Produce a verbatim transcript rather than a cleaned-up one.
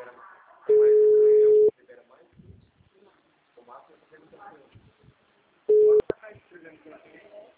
Libera mais? O máximo é setenta por cento. Pode tacar esfregando aqui.